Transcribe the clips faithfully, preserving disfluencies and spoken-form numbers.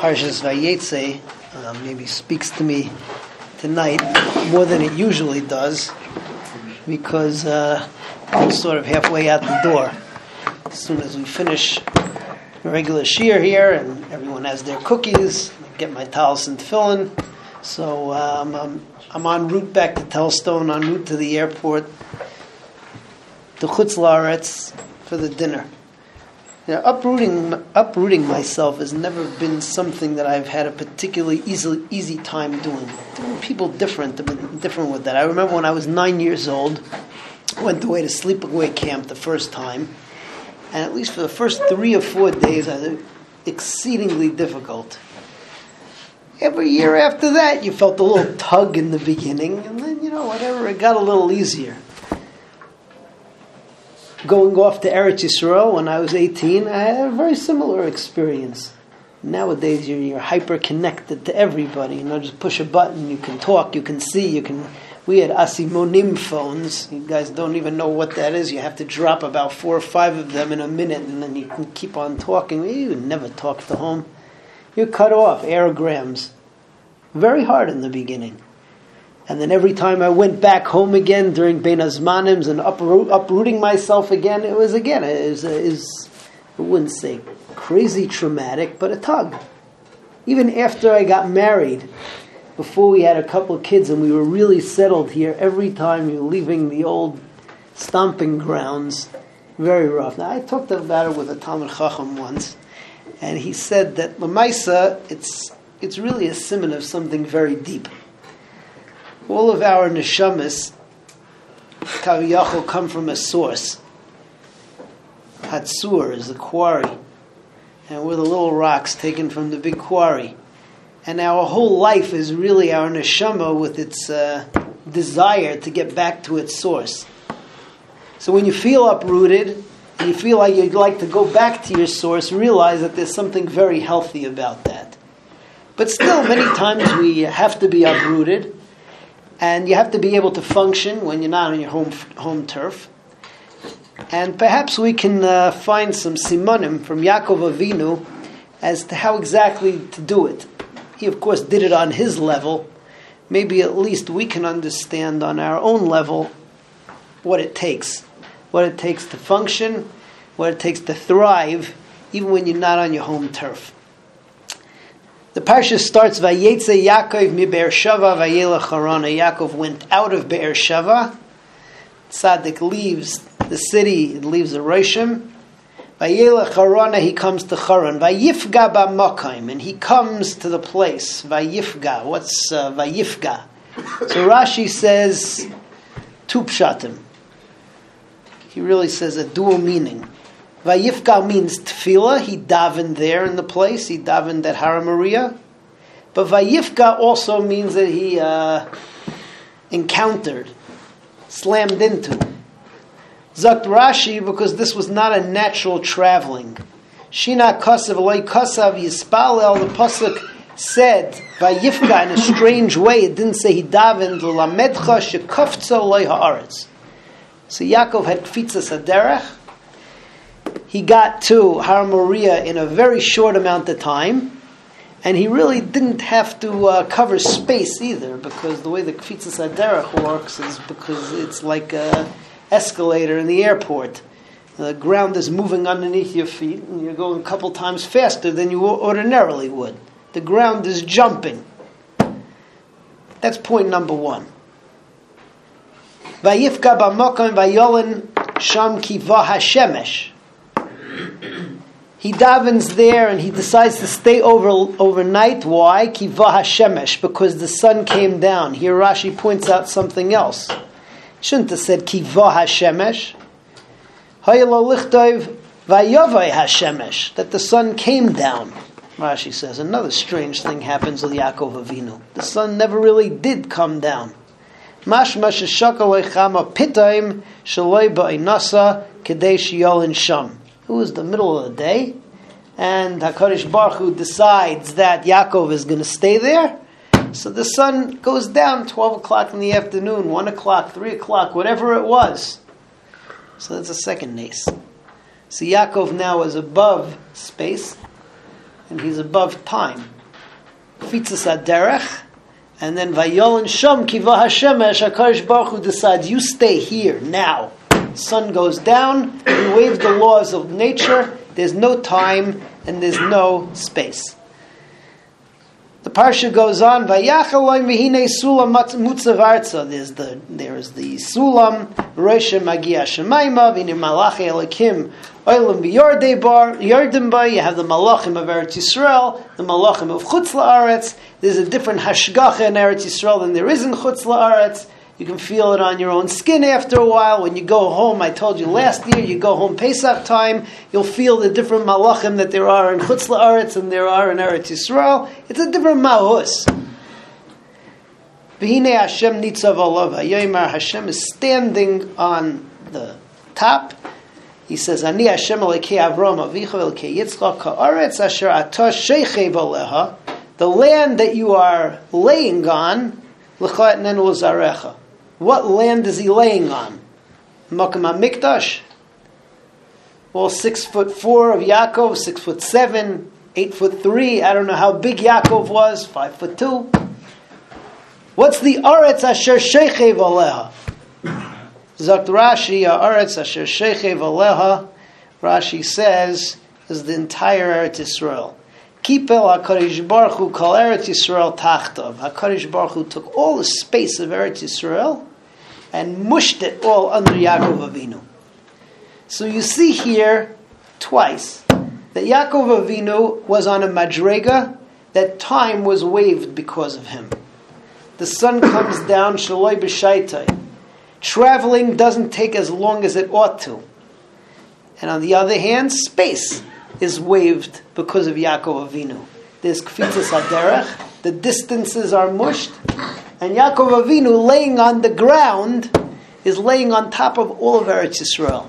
Parshas Vayetze uh, maybe speaks to me tonight more than it usually does, because uh, I'm sort of halfway out the door. As soon as we finish the regular shiur here and everyone has their cookies, I get my talis and tefillin. So um, I'm, I'm en route back to Telstone, en route to the airport, to Chutz La'aretz for the dinner. You know, uprooting uprooting myself has never been something that I've had a particularly easy easy time doing. People different different with that. I remember when I was nine years old, I went away to sleepaway camp the first time, and at least for the first three or four days, I was exceedingly difficult. Every year after that, you felt a little tug in the beginning, and then, you know, whatever, it got a little easier. Going off to Eretz Yisrael when I was eighteen, I had a very similar experience. Nowadays, you're, you're hyper-connected to everybody. You know, just push a button, you can talk, you can see, you can... We had asimonim phones. You guys don't even know what that is. You have to drop about four or five of them in a minute, and then you can keep on talking. You would never talk to home. You're cut off, airograms. Very hard in the beginning. And then every time I went back home again during Bein Hazmanim and uproot, uprooting myself again, it was again, it was, it was, I wouldn't say crazy traumatic, but a tug. Even after I got married, before we had a couple of kids and we were really settled here, every time you're leaving the old stomping grounds, very rough. Now, I talked about it with a Talmud Chacham once, and he said that L'maisa, it's it's really a simon of something very deep. All of our neshamas, kaviyachol, come from a source. Hatzur is the quarry, and we're the little rocks taken from the big quarry. And our whole life is really our neshama with its uh, desire to get back to its source. So when you feel uprooted, and you feel like you'd like to go back to your source, realize that there's something very healthy about that. But still, many times we have to be uprooted, and you have to be able to function when you're not on your home home turf. And perhaps we can uh, find some simonim from Yaakov Avinu as to how exactly to do it. He, of course, did it on his level. Maybe at least we can understand on our own level what it takes. What it takes to function, what it takes to thrive, even when you're not on your home turf. The parsha starts, Vayetze Yaakov mi Be'er Sheva vayelech Harana. Yaakov went out of Be'er Sheva. Tzaddik leaves the city, it leaves the Roshim. Vayelech Harana, he comes to Haran. Vayifga ba'makayim, and he comes to the place. Vayifga, what's uh, Vayifga? So Rashi says, two pshatim. He really says a dual meaning. Vayifga means tefillah. He davened there in the place. He davened at Har Moriah. But Vayifga also means that he uh, encountered, slammed into. Zakt Rashi, because this was not a natural traveling. Shina kasav loy kasav yispalel. The pasuk said Vayifga in a strange way. It didn't say he davened l'lamedcha shekafzo loy haaretz. So Yaakov had kfitzas haderech. He got to Har Moriah in a very short amount of time, and he really didn't have to uh, cover space either, because the way the kfitzas haderech works is because it's like an escalator in the airport. The ground is moving underneath your feet, and you're going a couple times faster than you ordinarily would. The ground is jumping. That's point number one. Vayifka b'makom vayolen sham kiva hashemesh. He davens there and he decides to stay over overnight. Why? Kiva hashemesh, because the sun came down. Here Rashi points out something else. He shouldn't have said kiva hashemesh. Hayalo lichtov vayavai hashemesh, that the sun came down. Rashi says another strange thing happens with Yaakov Avinu. The sun never really did come down. Mashma sheshakal echama pitaim shaloi ba'inasa kedei shiyolin sham. It was the middle of the day, and HaKadosh Baruch Hu decides that Yaakov is going to stay there. So the sun goes down twelve o'clock in the afternoon, one o'clock, three o'clock, whatever it was. So that's a second nace. So Yaakov now is above space, and he's above time. Fitzas Aderech, and then Vayolin Sham Kiva Hashemesh, HaKadosh Baruch Hu decides, you stay here now. Sun goes down, we waive the laws of nature, there's no time, and there's no space. The parsha goes on, Vayachaloi Mehine Sulam Mutzav Arza. There's the there is the Sulam, Rosh Magia Shemaima, V'nir Malachi Elokim, Oilam B'Yordei Bar, Yordim Ba. You have the Malachim of Eretz Yisrael, the Malachim of Chutz La'aretz. There's a different Hashgacha in Eretz Yisrael than there is in Chutz La'aretz. You can feel it on your own skin after a while. When you go home, I told you last year, you go home Pesach time, you'll feel the different malachim that there are in Chutz La'aretz and there are in Eretz Yisrael. It's a different mahus. V'hinei Hashem nitzav olav hayomer. Hashem is standing on the top. He says, Ani Hashem Elokei Avram Avicha Elokei Yitzchak ha'aretz asher atah sheichev aleha. The land that you are laying on, l'cha etnenu l'zarecha. What land is he laying on? Makam HaMikdash. Well, six foot four of Yaakov, six foot seven, eight foot three. I don't know how big Yaakov was, five foot two. What's the Aretz Asher Sheichev Aleha? Zakt Rashi, Aretz Asher Sheichev Aleha, Rashi says, is the entire Eretz Yisrael. Kipel HaKadosh Baruch Hu Kol Eretz Yisrael Tachtav. HaKadosh Baruch Hu took all the space of Eretz Yisrael and mushed it all under Yaakov Avinu. So you see here twice that Yaakov Avinu was on a madrega, that time was waived because of him. The sun comes down, shaloi b'shaitai. Traveling doesn't take as long as it ought to. And on the other hand, space is waived because of Yaakov Avinu. There's Kfitzas Haderech, the distances are mushed, and Yaakov Avinu laying on the ground is laying on top of all of Eretz Yisrael.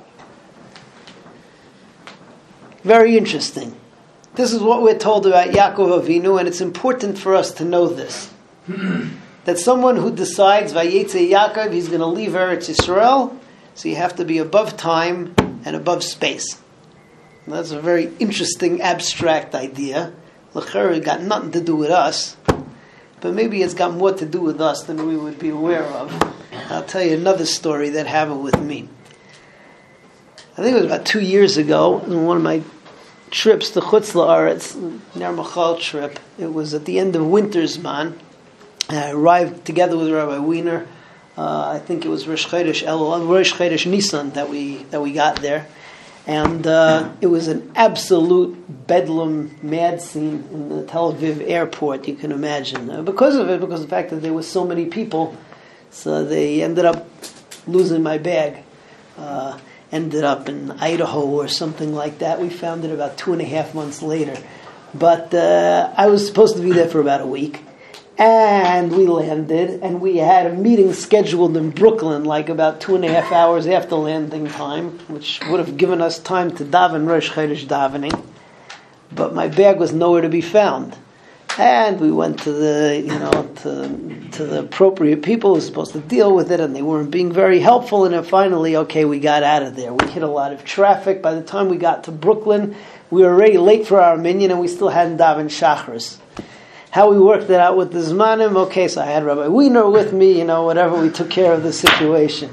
Very interesting. This is what we're told about Yaakov Avinu, and it's important for us to know this. That someone who decides, Vayetze Yaakov, he's going to leave Eretz Yisrael, so you have to be above time and above space. And that's a very interesting, abstract idea. L'chera got nothing to do with us, but maybe it's got more to do with us than we would be aware of. I'll tell you another story that happened with me. I think it was about two years ago, on one of my trips to Chutz La'aretz, Ner Machal trip. It was at the end of winter's man. I arrived together with Rabbi Wiener. Uh, I think it was Rosh Chodesh Elul, Rosh Chodesh Nisan that we that we got there, and uh, it was an absolute bedlam, mad scene in the Tel Aviv airport. You can imagine uh, because of it, because of the fact that there were so many people, so they ended up losing my bag. Uh, ended up in Idaho or something like that. We found it about two and a half months later, but uh, I was supposed to be there for about a week. And we landed, and we had a meeting scheduled in Brooklyn, like about two and a half hours after landing time, which would have given us time to daven Rosh Chodesh davening. But my bag was nowhere to be found. And we went to the, you know, to, to the appropriate people who were supposed to deal with it, and they weren't being very helpful. And then finally, okay, we got out of there. We hit a lot of traffic. By the time we got to Brooklyn, we were already late for our minyan, and we still hadn't davened Shachris. How we worked it out with the Zmanim, okay, so I had Rabbi Wiener with me, you know, whatever, we took care of the situation.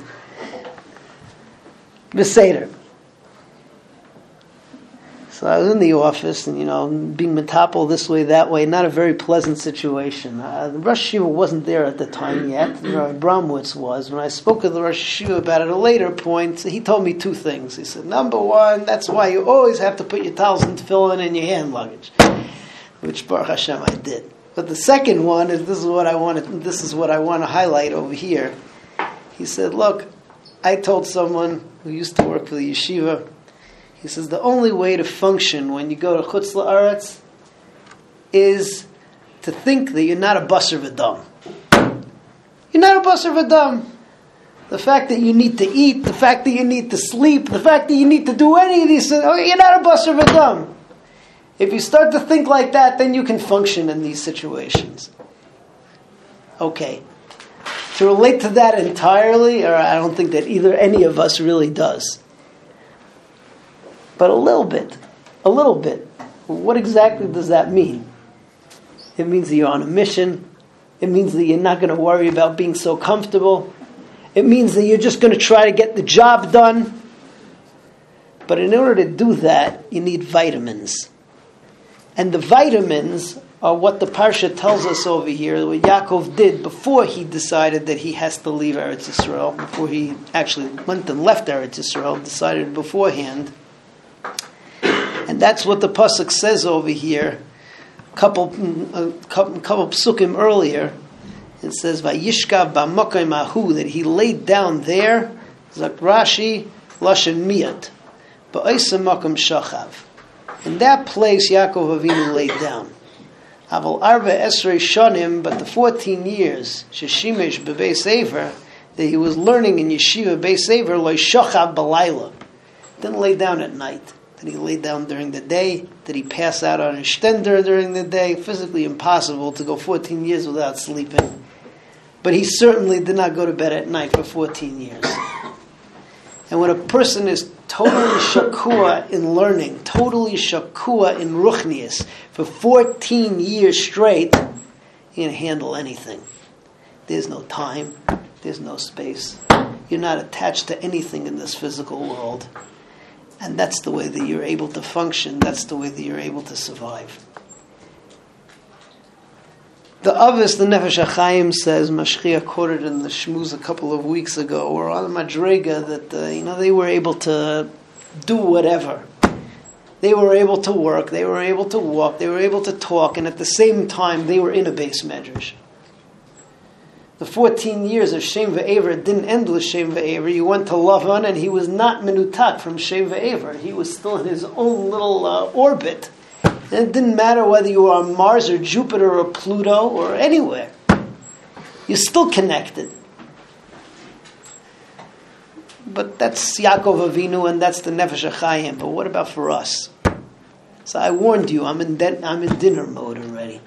Beseder. So I was in the office, and, you know, being metapel this way, that way, not a very pleasant situation. Uh, the Rosh Yeshiva wasn't there at the time yet, Rabbi Bromwitz was. When I spoke to the Rosh Yeshiva about it at a later point, he told me two things. He said, number one, that's why you always have to put your towels and tefillin in your hand luggage. Which Baruch Hashem I did. But the second one is this is what I want to this is what I want to highlight over here. He said, "Look, I told someone who used to work for the yeshiva. He says the only way to function when you go to Chutz La'aretz is to think that you're not a basar v'dam. You're not a basar v'dam. The fact that you need to eat, the fact that you need to sleep, the fact that you need to do any of these things, oh, you're not a basar v'dam. If you start to think like that, then you can function in these situations." Okay. To relate to that entirely, or I don't think that either any of us really does. But a little bit. A little bit. What exactly does that mean? It means that you're on a mission. It means that you're not going to worry about being so comfortable. It means that you're just going to try to get the job done. But in order to do that, you need vitamins. And the vitamins are what the Parsha tells us over here, what Yaakov did before he decided that he has to leave Eretz Yisrael, before he actually went and left Eretz Yisrael, decided beforehand. And that's what the Pasuk says over here, a couple, a couple, couple psukim earlier. It says, Vayishkav b'makom ahu, that he laid down there, Zak Rashi, Lashon Miyat, ba'isa makom shachav. In that place, Yaakov Avinu laid down. Aval arba esrei shanim, but the fourteen years, sheshimesh bebeis Ever, that he was learning in yeshiva beis Ever, lo shachav b'layla, didn't lay down at night. Did he lay down during the day? Did he pass out on his stender during the day? Physically impossible to go fourteen years without sleeping. But he certainly did not go to bed at night for fourteen years. And when a person is totally shakua in learning, totally shakua in ruchnius, for fourteen years straight, he can handle anything. There's no time. There's no space. You're not attached to anything in this physical world. And that's the way that you're able to function. That's the way that you're able to survive. The Avis, the Nefesh HaChaim says, Mashchia quoted in the Shmuz a couple of weeks ago, or on the Madrega, that uh, you know they were able to do whatever. They were able to work, they were able to walk, they were able to talk, and at the same time they were in a base medrash. The fourteen years of Shem Ve'ever didn't end with Shem Ve'ever. You went to Lavan and he was not menutak from Shem Ve'ever. He was still in his own little uh, orbit. And it didn't matter whether you were on Mars or Jupiter or Pluto or anywhere. You're still connected. But that's Yaakov Avinu and that's the Nefesh HaChaim. But what about for us? So I warned you, I'm in, de- I'm in dinner mode already.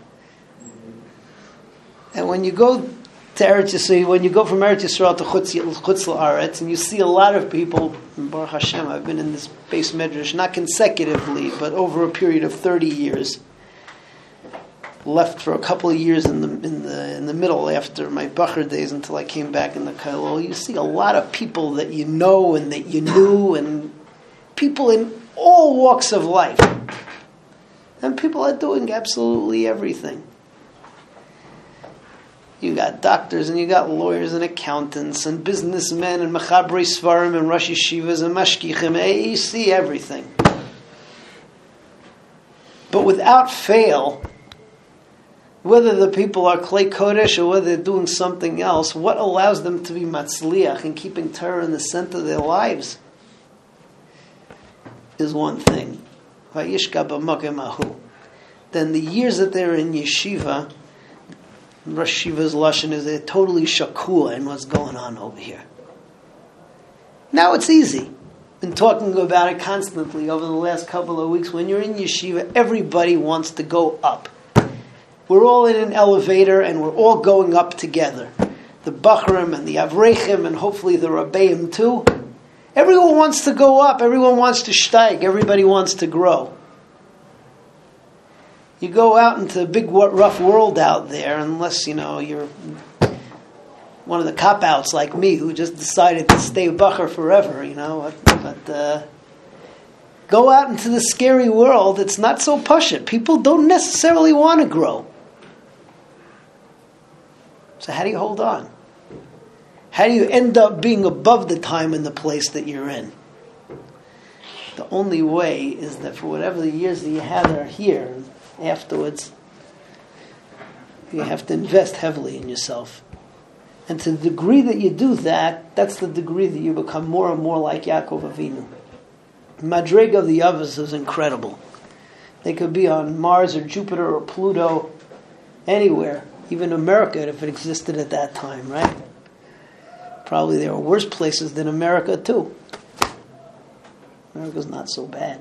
And when you go to Eretz Yisrael, when you go from Eretz Yisrael to Chutz, Chutz La'aretz, and you see a lot of people, Baruch Hashem, I've been in this base medrash, not consecutively, but over a period of thirty years. Left for a couple of years in the in the in the middle after my Bachar days until I came back in the Kailol. You see a lot of people that you know and that you knew, and people in all walks of life. And people are doing absolutely everything. You got doctors and you got lawyers and accountants and businessmen and mechabrei svarim and rosh yeshivas and mashkichim. You see everything. But without fail, whether the people are Klei Kodesh or whether they're doing something else, what allows them to be matzliach and keeping Torah in the center of their lives is one thing. Vayishka b'makom ahu. Then the years that they're in yeshiva, Rosh Yeshiva's lashon is they're totally shakua in what's going on over here. Now it's easy. Been talking about it constantly over the last couple of weeks. When you're in yeshiva, everybody wants to go up. We're all in an elevator and we're all going up together. The Bachrim and the Avrechim and hopefully the Rabbeim too. Everyone wants to go up. Everyone wants to steig. Everybody wants to grow. You go out into the big, rough world out there, unless, you know, you're one of the cop-outs like me who just decided to stay Bachar forever, you know. But uh, go out into the scary world, it's not so pashut. People don't necessarily want to grow. So how do you hold on? How do you end up being above the time and the place that you're in? The only way is that for whatever the years that you have are here, afterwards, you have to invest heavily in yourself. And to the degree that you do that, that's the degree that you become more and more like Yaakov Avinu. Madrega of the Avos is incredible. They could be on Mars or Jupiter or Pluto, anywhere, even America if it existed at that time, right? Probably there are worse places than America too. America's not so bad.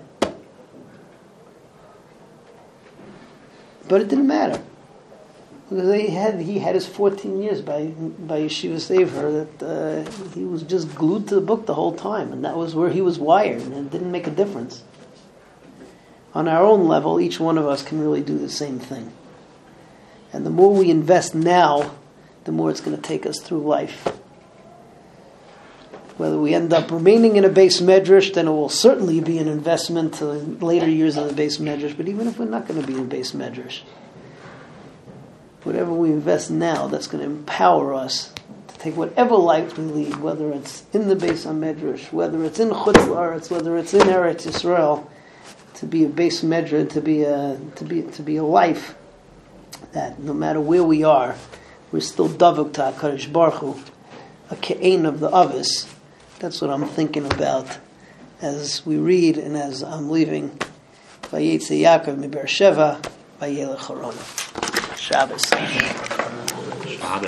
But it didn't matter. Because he had he had his fourteen years by by Yeshiva Sefer that uh, he was just glued to the book the whole time, and that was where he was wired, and it didn't make a difference. on our own level, each one of us can really do the same thing. And the more we invest now, the more it's going to take us through life. Whether we end up remaining in a base medrash, then it will certainly be an investment to the later years of the base medrash. But even if we're not going to be in a base medrash, whatever we invest now, that's going to empower us to take whatever life we lead, whether it's in the base medrash, whether it's in Chutz La'aretz, whether it's in Eretz Yisrael, to be a base medrash, to be a to be to be a life that no matter where we are, we're still davuk to HaKadosh Baruch Hu, a ke'en of the Avos. That's what I'm thinking about as we read and as I'm leaving. Vayetze Yaakov mi Be'er Sheva, vayelech Harana. Shabbos.